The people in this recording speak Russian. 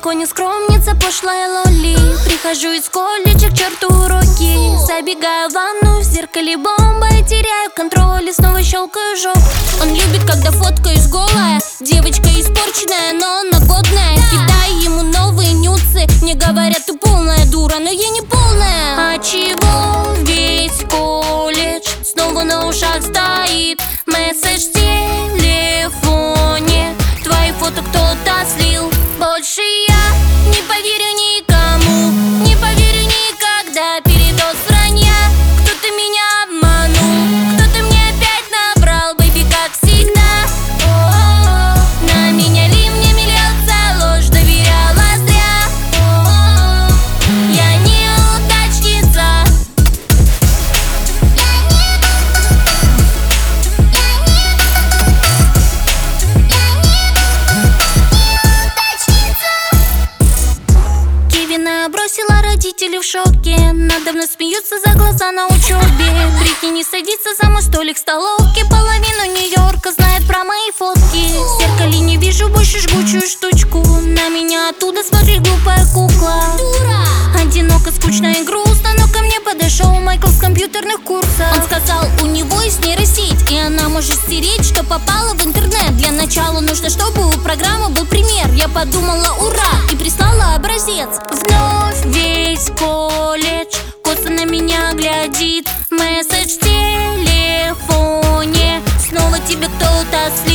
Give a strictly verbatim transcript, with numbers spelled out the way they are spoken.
далеко не скромница, пошлая лоли. Прихожу из колледжа к черту уроки. Забегаю в ванну, в зеркале бомба, и теряю контроль и снова щелкаю жоп. Он любит, когда фоткаюсь голая. Девочка испорченная, но она годная. Кидаю ему новые нюцы. Мне говорят, ты полная дура, но я не полная. А чего весь колледж снова на ушах стоит? Месседж в телефоне, твои фото кто-то слил. Больше я не поверю никому, не поверю никогда. Передоз вранья, кто-то меня обманул, кто-то мне опять набрал, бэйби, как всегда. О-о-о. На меня ливнями льется ложь, доверяла зря. О-о-о. Я неудачница. Кевина бросила, родители в шоке. Надо мной смеются за глаза на учебе. Прикинь, садится за мой столик в столовке. Половину Нью-Йорка знает про мои фотки. В зеркале не вижу больше жгучую штучку. На меня оттуда смотрит глупая кукла. Одиноко, скучно и грустно, но ко мне подошел Майкл с компьютерных курсов. Он сказал, у него есть нейросеть, и она может стереть, что попало в интернет. Для начала нужно, чтобы у программы был пример. Я подумала, ура, и прислала образец. Вновь весь колледж косо на меня глядит. Месседж в телефоне, снова тебе кто-то слил.